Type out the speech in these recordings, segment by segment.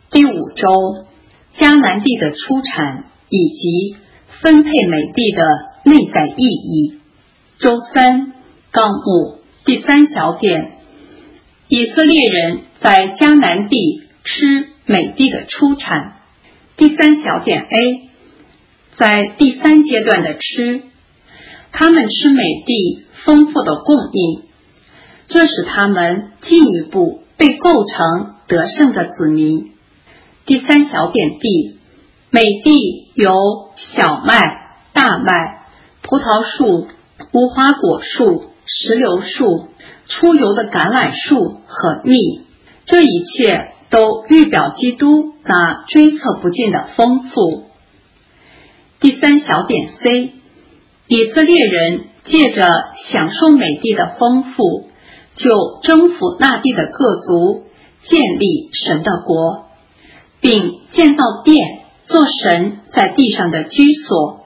第5周，迦南地的出产以及分配美地的内在意义。周3，纲目第3小点，以色列人在迦南地吃美地的出产。第3小点 A， 在第3阶段的吃，他们吃美地丰富的供应，这使他们进一步被构成得胜的子民。第3小点 B， 美地由小麦、大麦、葡萄树、无花果树、石榴树、出油的橄榄树和蜜，这一切都预表基督那追测不尽的丰富。第3小点 C， 以色列人借着享受美地的丰富，就征服那地的各族，建立神的国，并建造殿，做神在地上的居所。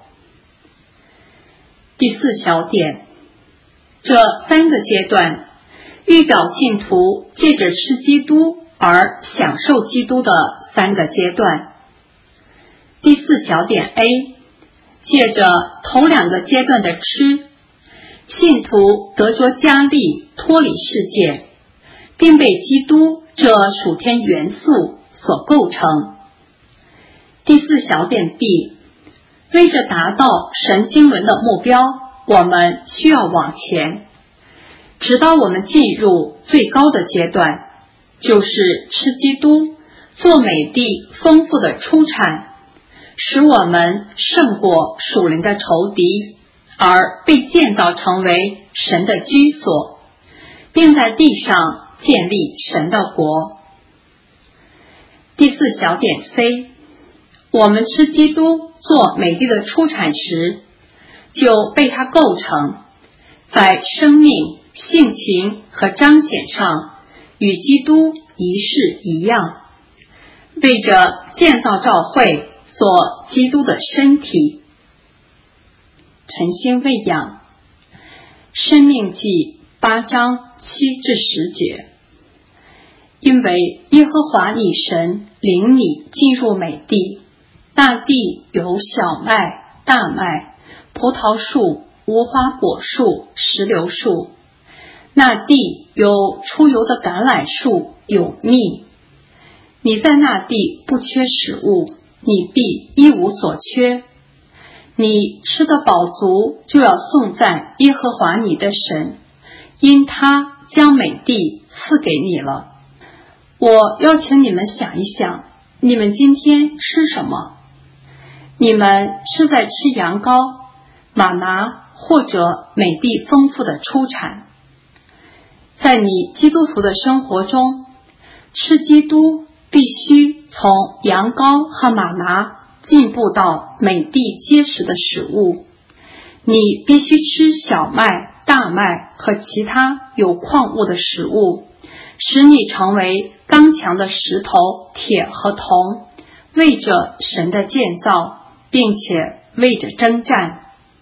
第4小点，这3个阶段预表信徒借着吃基督而享受基督的3个阶段。第4小点 A， 借着头2个阶段的吃，信徒得着加力，脱离世界，并被基督这属天元素所构成。第4小点 B， 为着达到神经纶的目标，我们需要往前，直到我们进入最高的阶段，就是吃基督，做美地丰富的出产，使我们胜过属灵的仇敌，而被建造成为神的居所，并在地上建立神的国。第4小点 C， 我们吃基督做美地的出产时，就被它构成，在生命、性情和彰显上与基督一式一样，为着建造教会做基督的身体。晨星喂养，申命记8章7至10节。因为耶和华你神领你进入美地，那地有小麦、大麦、葡萄树、无花果树、石榴树，那地有出油的橄榄树，有蜜。你在那地不缺食物，你必一无所缺。你吃得饱足，就要颂赞耶和华你的神，因他将美地赐给你了。我要请你们想一想，你们今天吃什么？你们是在吃羊羔、玛拿或者美地丰富的出产。在你基督徒的生活中，吃基督必须从羊羔和玛拿进步到美地结实的食物。你必须吃小麦、大麦和其他有矿物的食物，使你成为刚强的石头、铁和铜，为着神的建造，并且为着征战。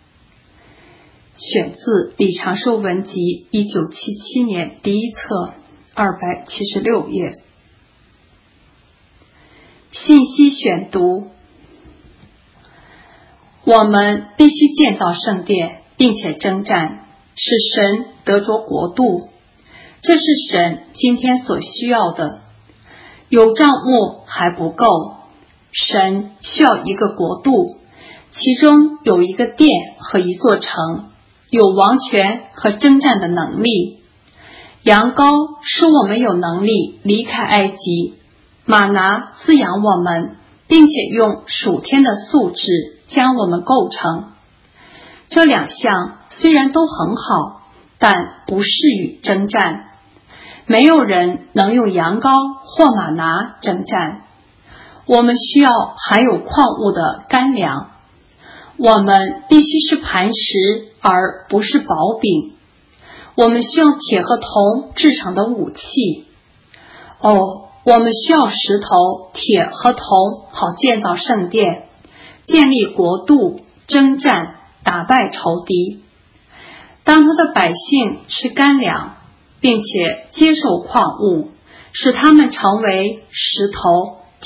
选自李长寿文集1977年第1册276页。信息选读，我们必须建造圣殿，并且征战，使神得着国度。这是神今天所需要的。有帐幕还不够，神需要一个国度，其中有一个殿和一座城，有王权和征战的能力。羊羔使我们有能力离开埃及，玛拿滋养我们，并且用属天的素质将我们构成。这2项虽然都很好，但不适于征战。没有人能用羊羔或玛拿征战。我们需要含有矿物的干粮。我们必须是磐石，而不是薄饼。我们需要铁和铜制成的武器。我们需要石头、铁和铜，好建造圣殿，建立国度，征战，打败仇敌。当他的百姓吃干粮，并且接受矿物，使他们成为石头、铁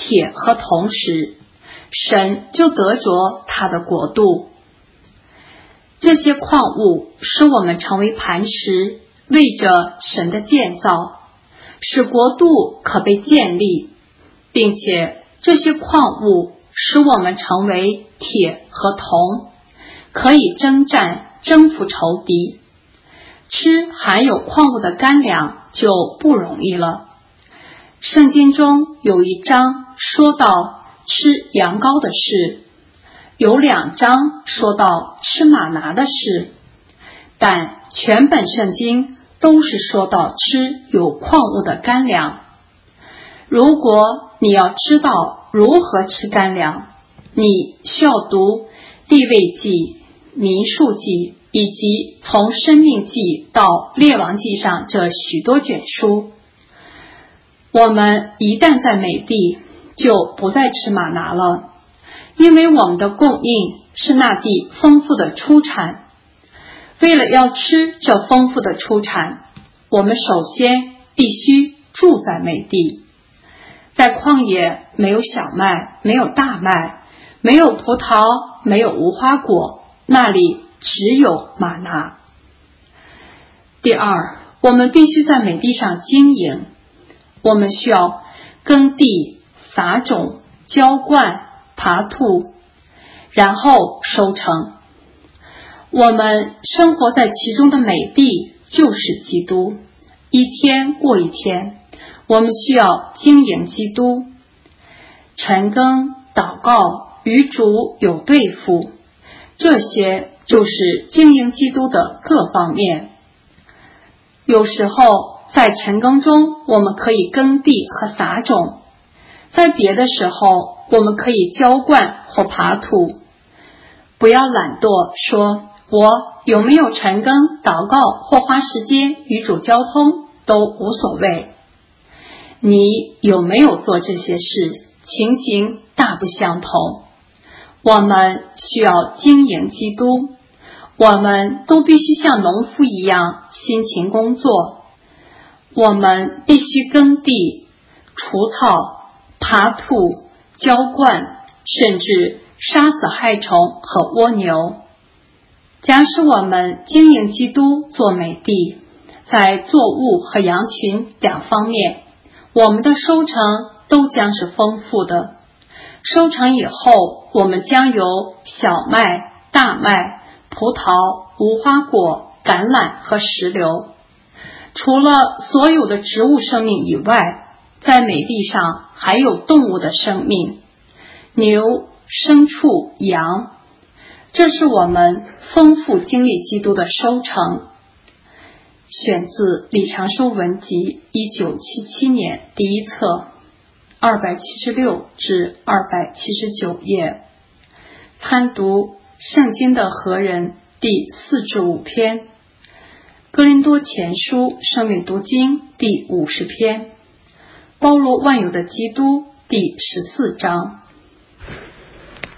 铁和铜时，神就得着他的国度。这些矿物使我们成为磐石，为着神的建造，使国度可被建立，并且这些矿物使我们成为铁和铜，可以征战征服仇敌。吃含有矿物的干粮就不容易了。圣经中有一章说到吃羊羔的事，有2章说到吃玛拿的事，但全本圣经都是说到吃有矿物的干粮。如果你要知道如何吃干粮，你需要读利未记、民数记以及从生命记到列王记上这许多卷书。我们一旦在美地，就不再吃玛拿了，因为我们的供应是那地丰富的出产。为了要吃这丰富的出产，我们首先必须住在美地。在旷野没有小麦，没有大麦，没有葡萄，没有无花果，那里只有玛拿。第二，我们必须在美地上经营。我们需要耕地、撒种、浇灌、耙土，然后收成。我们生活在其中的美地就是基督，一天过一天，我们需要经营基督。晨更、祷告、与主有对付，这些就是经营基督的各方面。有时候在晨更中，我们可以耕地和撒种；在别的时候，我们可以浇灌或耙土。不要懒惰，说我有没有晨更、祷告或花时间与主交通都无所谓。你有没有做这些事，情形大不相同。我们需要经营基督，我们都必须像农夫一样辛勤工作。我们必须耕地、除草、耙土、浇灌，甚至杀死害虫和蜗牛。假使我们经营基督做美地，在作物和羊群2方面，我们的收成都将是丰富的。收成以后，我们将有小麦、大麦、葡萄、无花果、橄榄和石榴。除了所有的植物生命以外，在美地上还有动物的生命，牛、牲畜、羊。这是我们丰富经历基督的收成。选自李长寿文集1977年第1册276至279页，参读圣经的何人第4至5篇，哥林多前书生命读经第50篇，包罗万有的基督第14章。